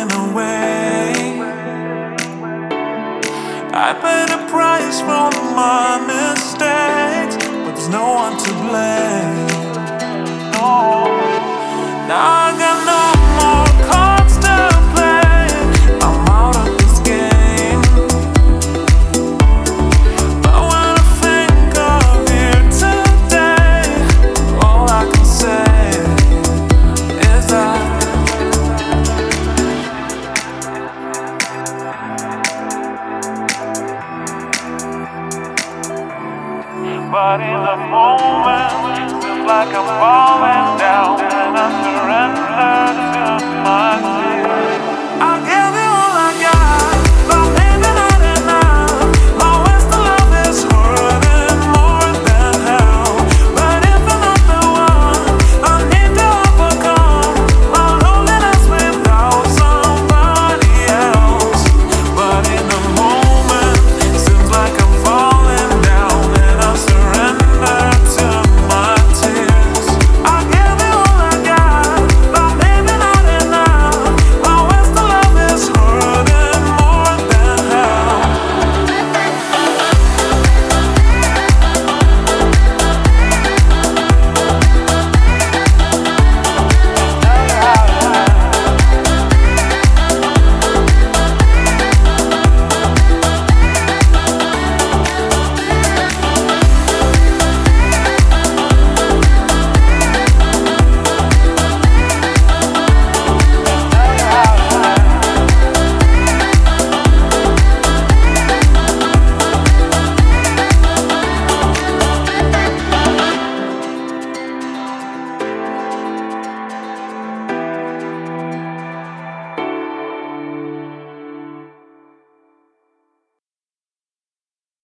run away. I paid a price for my mistakes, but there's no one to blame. No. Now I got no more cards to play. I'm out of this game. But when I think of you today, all I can say is that but in the moment, feels like I'm falling down, and I surrender.